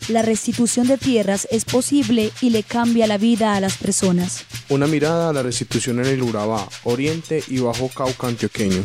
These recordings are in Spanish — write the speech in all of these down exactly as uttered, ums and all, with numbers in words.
la restitución de tierras es posible y le cambia la vida a las personas. Una mirada a la restitución en el Urabá, Oriente y Bajo Cauca antioqueño.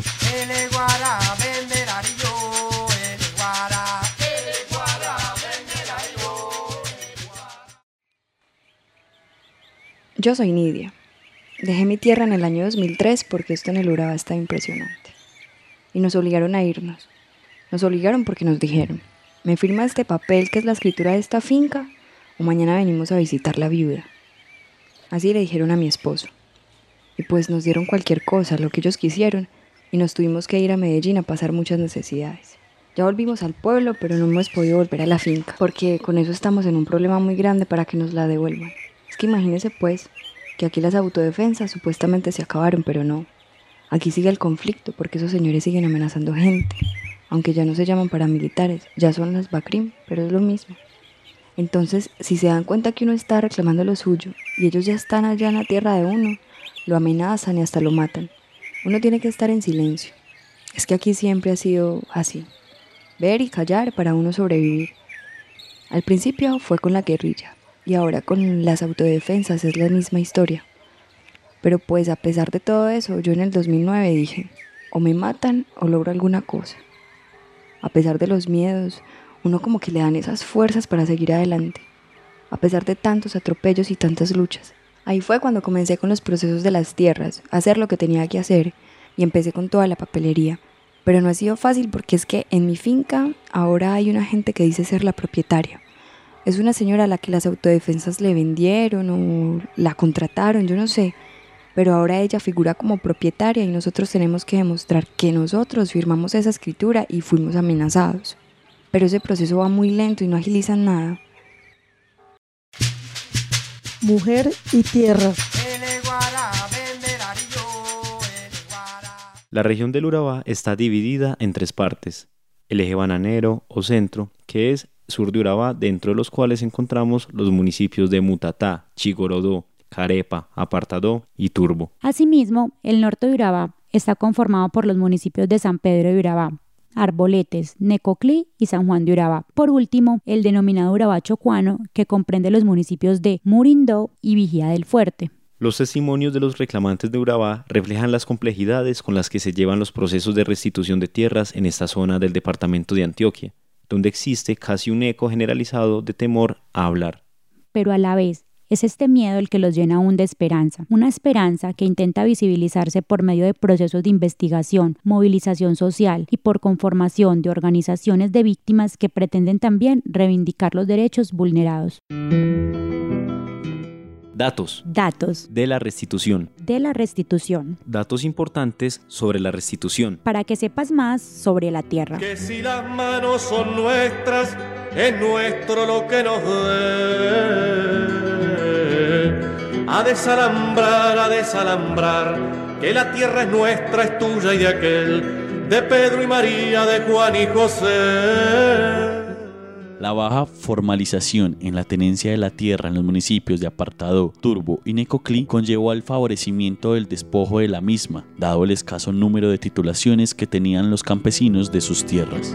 Yo soy Nidia. Dejé mi tierra en el año dos mil tres porque esto en el Urabá está impresionante. Y nos obligaron a irnos. Nos obligaron porque nos dijeron: ¿me firma este papel que es la escritura de esta finca? O mañana venimos a visitar la viuda. Así le dijeron a mi esposo. Y pues nos dieron cualquier cosa, lo que ellos quisieron, y nos tuvimos que ir a Medellín a pasar muchas necesidades. Ya volvimos al pueblo, pero no hemos podido volver a la finca, porque con eso estamos en un problema muy grande para que nos la devuelvan. Es que imagínese pues, que aquí las autodefensas supuestamente se acabaron, pero no. Aquí sigue el conflicto, porque esos señores siguen amenazando gente. Aunque ya no se llaman paramilitares, ya son las BACRIM, pero es lo mismo. Entonces, si se dan cuenta que uno está reclamando lo suyo, y ellos ya están allá en la tierra de uno, lo amenazan y hasta lo matan. Uno tiene que estar en silencio. Es que aquí siempre ha sido así. Ver y callar para uno sobrevivir. Al principio fue con la guerrilla, y ahora con las autodefensas es la misma historia. Pero pues a pesar de todo eso, yo en el dos mil nueve dije, o me matan o logro alguna cosa. A pesar de los miedos, uno como que le dan esas fuerzas para seguir adelante. A pesar de tantos atropellos y tantas luchas. Ahí fue cuando comencé con los procesos de las tierras, a hacer lo que tenía que hacer, y empecé con toda la papelería. Pero no ha sido fácil porque es que en mi finca ahora hay una gente que dice ser la propietaria. Es una señora a la que las autodefensas le vendieron o la contrataron, yo no sé. Pero ahora ella figura como propietaria y nosotros tenemos que demostrar que nosotros firmamos esa escritura y fuimos amenazados. Pero ese proceso va muy lento y no agilizan nada. Mujer y tierra. La región del Urabá está dividida en tres partes. El eje bananero o centro, que es sur de Urabá, dentro de los cuales encontramos los municipios de Mutatá, Chigorodó, Carepa, Apartadó y Turbo. Asimismo, el norte de Urabá está conformado por los municipios de San Pedro de Urabá, Arboletes, Necoclí y San Juan de Urabá. Por último, el denominado Urabá chocuano, que comprende los municipios de Murindó y Vigía del Fuerte. Los testimonios de los reclamantes de Urabá reflejan las complejidades con las que se llevan los procesos de restitución de tierras en esta zona del departamento de Antioquia, donde existe casi un eco generalizado de temor a hablar. Pero a la vez, es este miedo el que los llena aún de esperanza, una esperanza que intenta visibilizarse por medio de procesos de investigación, movilización social y por conformación de organizaciones de víctimas que pretenden también reivindicar los derechos vulnerados. Datos. Datos. De la restitución. De la restitución. Datos importantes sobre la restitución. Para que sepas más sobre la tierra. Que si las manos son nuestras, es nuestro lo que nos dé. A desalambrar, a desalambrar, que la tierra es nuestra, es tuya y de aquel, de Pedro y María, de Juan y José. La baja formalización en la tenencia de la tierra en los municipios de Apartadó, Turbo y Necoclí conllevó al favorecimiento del despojo de la misma, dado el escaso número de titulaciones que tenían los campesinos de sus tierras.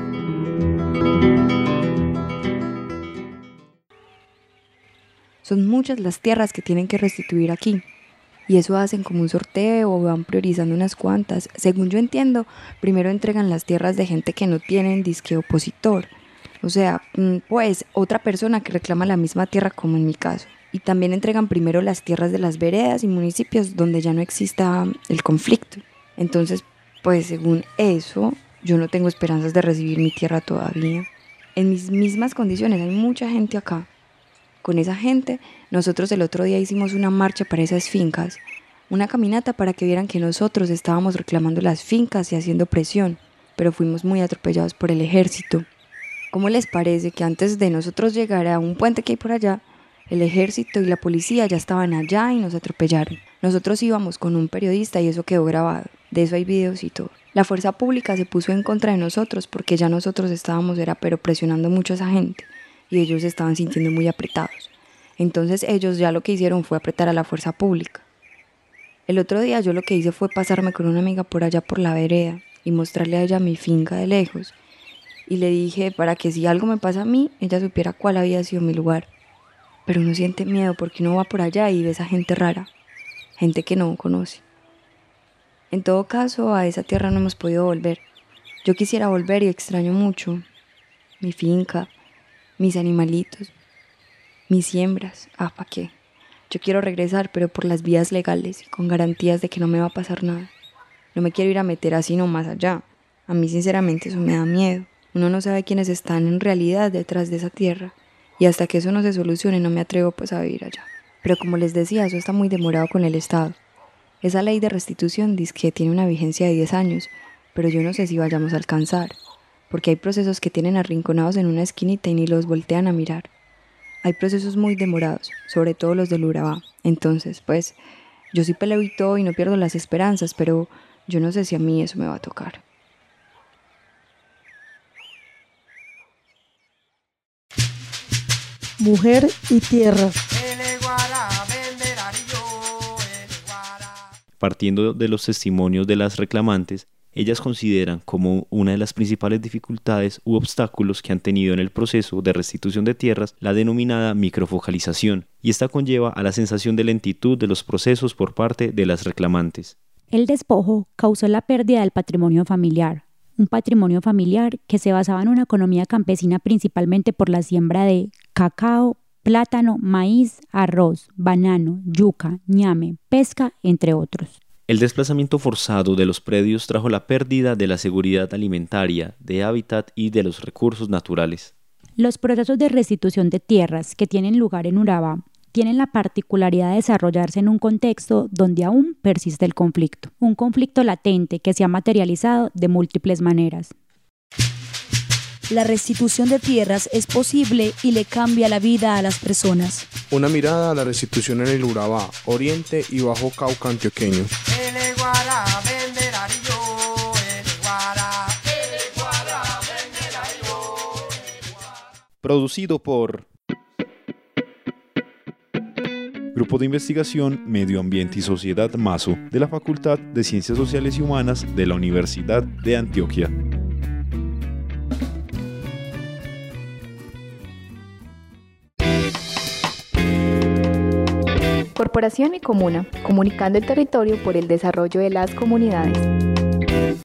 Son muchas las tierras que tienen que restituir aquí. Y eso hacen como un sorteo o van priorizando unas cuantas. Según yo entiendo, primero entregan las tierras de gente que no tienen disque opositor. O sea, pues otra persona que reclama la misma tierra como en mi caso. Y también entregan primero las tierras de las veredas y municipios donde ya no exista el conflicto. Entonces, pues según eso, yo no tengo esperanzas de recibir mi tierra todavía. En mis mismas condiciones hay mucha gente acá. Con esa gente, nosotros el otro día hicimos una marcha para esas fincas. Una caminata para que vieran que nosotros estábamos reclamando las fincas y haciendo presión. Pero fuimos muy atropellados por el ejército. ¿Cómo les parece que antes de nosotros llegar a un puente que hay por allá, el ejército y la policía ya estaban allá y nos atropellaron? Nosotros íbamos con un periodista y eso quedó grabado. De eso hay videos y todo. La fuerza pública se puso en contra de nosotros porque ya nosotros estábamos, era pero presionando mucho a esa gente y ellos se estaban sintiendo muy apretados. Entonces ellos ya lo que hicieron fue apretar a la fuerza pública. El otro día yo lo que hice fue pasarme con una amiga por allá por la vereda y mostrarle a ella mi finca de lejos. y le dije para que si algo me pasa a mí, ella supiera cuál había sido mi lugar. Pero uno siente miedo porque uno va por allá y ve a gente rara, gente que no conoce. En todo caso, a esa tierra no hemos podido volver. Yo quisiera volver y extraño mucho mi finca, mis animalitos, mis siembras. Ah, ¿para qué? Yo quiero regresar, pero por las vías legales y con garantías de que no me va a pasar nada. No me quiero ir a meter así no más allá. A mí sinceramente eso me da miedo. Uno no sabe quiénes están en realidad detrás de esa tierra. Y hasta que eso no se solucione no me atrevo pues a vivir allá. Pero como les decía, eso está muy demorado con el Estado. Esa ley de restitución dice que tiene una vigencia de diez años, pero yo no sé si vayamos a alcanzar, porque hay procesos que tienen arrinconados en una esquinita y ni los voltean a mirar. Hay procesos muy demorados, sobre todo los del Urabá. Entonces, pues, yo sí peleo y todo y no pierdo las esperanzas, pero yo no sé si a mí eso me va a tocar. Mujer y tierra. Partiendo de los testimonios de las reclamantes, ellas consideran como una de las principales dificultades u obstáculos que han tenido en el proceso de restitución de tierras la denominada microfocalización, y esta conlleva a la sensación de lentitud de los procesos por parte de las reclamantes. El despojo causó la pérdida del patrimonio familiar, un patrimonio familiar que se basaba en una economía campesina principalmente por la siembra de cacao, plátano, maíz, arroz, banano, yuca, ñame, pesca, entre otros. El desplazamiento forzado de los predios trajo la pérdida de la seguridad alimentaria, de hábitat y de los recursos naturales. Los procesos de restitución de tierras que tienen lugar en Urabá tienen la particularidad de desarrollarse en un contexto donde aún persiste el conflicto, un conflicto latente que se ha materializado de múltiples maneras. La restitución de tierras es posible y le cambia la vida a las personas. Una mirada a la restitución en el Urabá, Oriente y Bajo Cauca antioqueño. Producido por Grupo de Investigación Medio Ambiente y Sociedad MASO de la Facultad de Ciencias Sociales y Humanas de la Universidad de Antioquia. Corporación Mi Comuna, comunicando el territorio por el desarrollo de las comunidades.